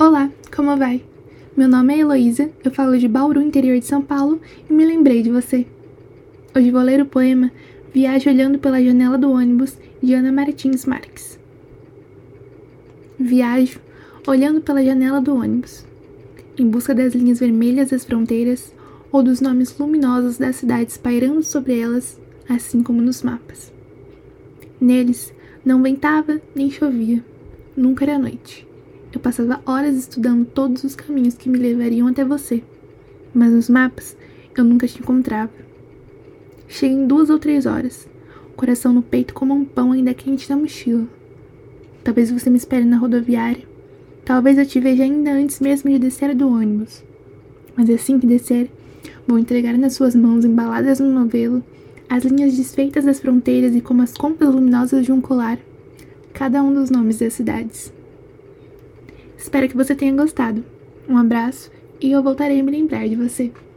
Olá, como vai? Meu nome é Heloísa, eu falo de Bauru, interior de São Paulo, e me lembrei de você. Hoje vou ler o poema Viajo Olhando pela Janela do Ônibus, de Ana Martins Marques. Viajo olhando pela janela do ônibus, em busca das linhas vermelhas das fronteiras ou dos nomes luminosos das cidades pairando sobre elas, assim como nos mapas. Neles não ventava nem chovia, nunca era noite. Eu passava horas estudando todos os caminhos que me levariam até você, mas nos mapas eu nunca te encontrava. Cheguei em 2 ou 3 horas, coração no peito como um pão ainda quente na mochila. Talvez você me espere na rodoviária, talvez eu te veja ainda antes mesmo de descer do ônibus. Mas assim que descer, vou entregar nas suas mãos, embaladas no novelo, as linhas desfeitas das fronteiras e como as contas luminosas de um colar, cada um dos nomes das cidades. Espero que você tenha gostado. Um abraço e eu voltarei a me lembrar de você.